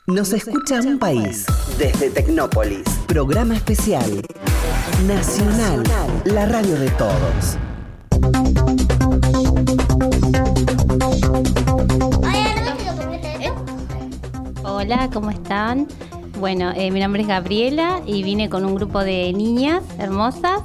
Nos escucha un país. Desde Tecnópolis. Programa especial. Nacional. La radio de todos. Hola, ¿cómo están? Bueno, mi nombre es Gabriela y vine con un grupo de niñas hermosas.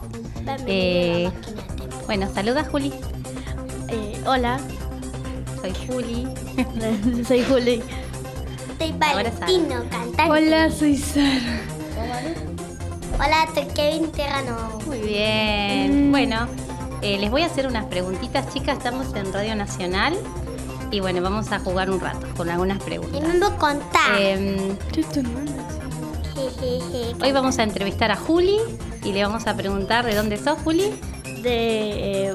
Bueno, saluda Juli. Hola. Soy Juli. Soy Juli. Soy Valentino, cantante. Hola, soy Sara. Hola, soy Kevin Terrano. Muy bien. Bueno, les voy a hacer unas preguntitas, chicas. Estamos en Radio Nacional y bueno, vamos a jugar un rato con algunas preguntas. Y me voy a contar. Hoy vamos a entrevistar a Juli y le vamos a preguntar ¿de dónde sos, Juli? De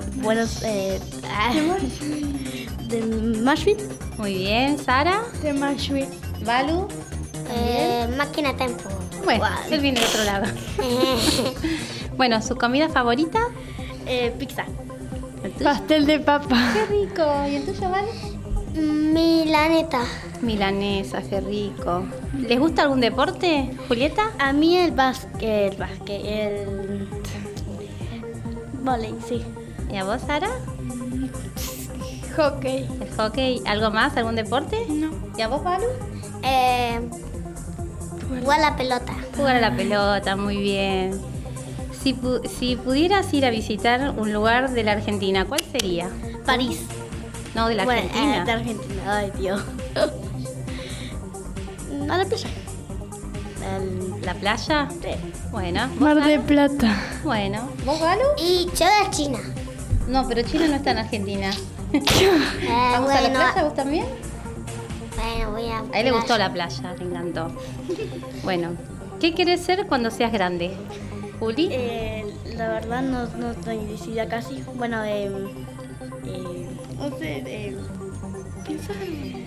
Nashville. Muy bien. ¿Sara? De Nashville. ¿Balu? Máquina Tempo. Bueno, él viene de otro lado. Bueno, ¿su comida favorita? Pizza. ¿El tuyo? Pastel de papa. ¡Qué rico! ¿Y el tuyo, Balu? Milaneta. Milanesa, qué rico. ¿Les gusta algún deporte, Julieta? A mí el básquet, el vóley, sí. ¿Y a vos, Sara? Hockey. ¿El hockey? ¿Algo más? ¿Algún deporte? No. ¿Y a vos, Balu? Jugar a la pelota. Jugar a la pelota, muy bien. Si pudieras ir a visitar un lugar de la Argentina, ¿cuál sería? París. No, de la Argentina. De Argentina, ay Dios. A la playa. ¿La playa? Sí. Bueno. ¿vos, Mar de Balu? Plata. Bueno. ¿Vos, Balu? Y yo de China. No, pero China no está en Argentina. ¿Vamos a la playa vos también? Bueno, voy a... A él le gustó la playa, le encantó. Bueno, ¿qué querés ser cuando seas grande? ¿Juli? La verdad no estoy decidida casi. Bueno, no sé, pensar.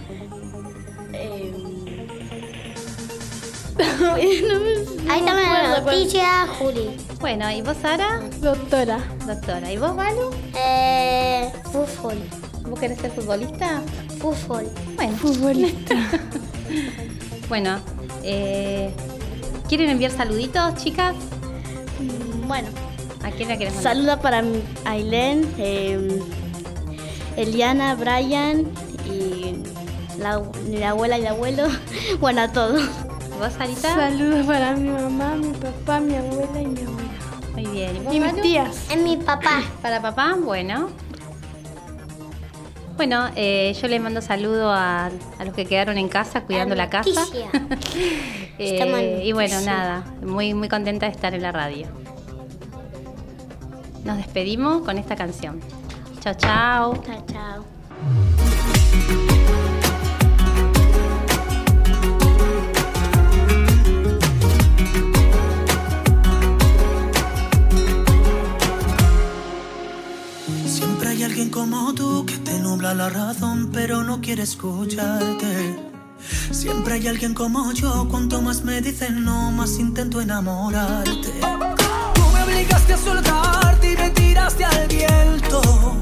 Ahí está la noticia, Juli. Bueno, ¿y vos, Sara? Doctora. Doctora. ¿Y vos, Balu? Fútbol. ¿Vos querés ser futbolista? Fútbol. Bueno. Futbolista. Bueno, ¿quieren enviar saluditos, chicas? Bueno, ¿A quién la querés mandar? saluda para Ailén, Eliana, Brian y la abuela y el abuelo. Bueno, a todos. ¿Y vos, Sarita? Saludos para mi mamá, mi papá, mi abuela y mi abuela. Muy bien. ¿Y vos, Y mis Balu? tías. Es mi papá. ¿Para papá? Bueno. Bueno, yo les mando saludo a los que quedaron en casa cuidando la casa. Noticia. Estamos en Y bueno, noticia. nada, muy, muy contenta de estar en la radio. Nos despedimos con esta canción. Chao, chao. Chao, chao. Siempre hay alguien como tú que te nubla la razón, pero no quiere escucharte. Siempre hay alguien como yo, cuanto más me dicen no, más intento enamorarte. Tú me obligaste a soltarte y me tiraste al viento.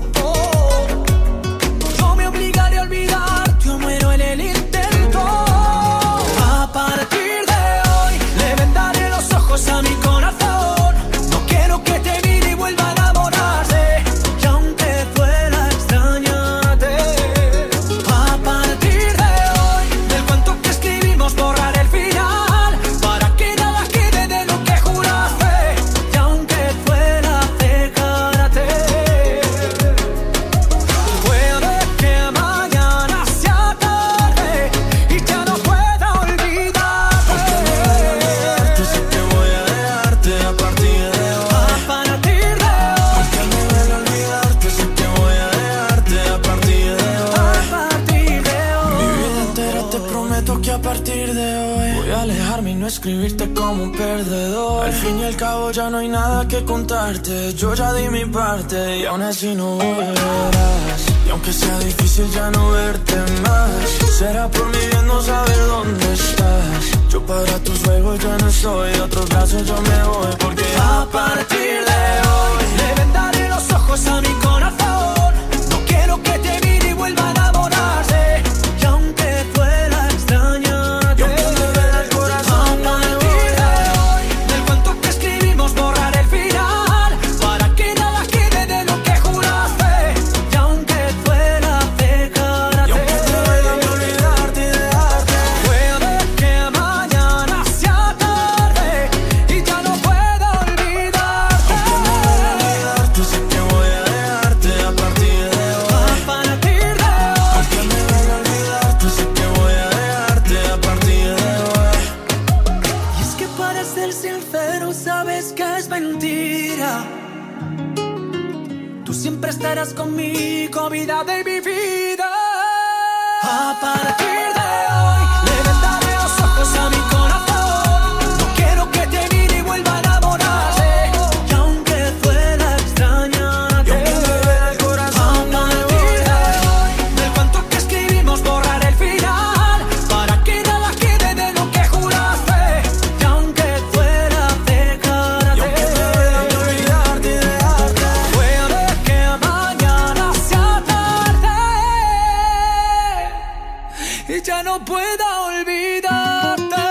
Yo me obligaré a olvidarte, yo muero en el intento. A partir de hoy le vendaré los ojos a mi corazón. No quiero que te mire y vuelva a enamorarse. Y aunque duela extrañarte, a partir de hoy del cuento que escribimos borrar el final, para que nada quede de lo que juraste. Y aunque duela dejarte, puede que mañana sea tarde y ya no pueda olvidarte. Sé que voy a dejarte a partir de hoy. A partir de hoy. Porque no voy a olvidarte, sé que voy a dejarte a partir de hoy. A partir de hoy. Mi vida entera te prometo que a partir de hoy voy a alejarme y no escribirte como un perdedor. Al fin y al cabo ya no hay nada que contarte. Yo ya di mi parte y aún así no volverás. Y aunque sea difícil ya no verte más, será por mi bien no saber dónde estás. Yo para tus juegos ya no soy, de otros brazos yo me voy. Porque a partir de hoy le vendaré los ojos a mi corazón. No quiero que te mire y vuelva a enamorarse. Y aunque duela extrañarte, siempre estarás conmigo, vida de mi vida. A partir de hoy le vendaré los ojos a mi corazón. No quiero que te mire y vuelva a enamorarse. Y aunque duela extrañarte, el corazón a partir de hoy, del cuento que escribimos borrar el final, para que nada quede de lo que juraste. Y aunque duela dejarte, y aunque duela olvidarte y dejarte, puede que mañana sea tarde y ya no pueda olvidarte.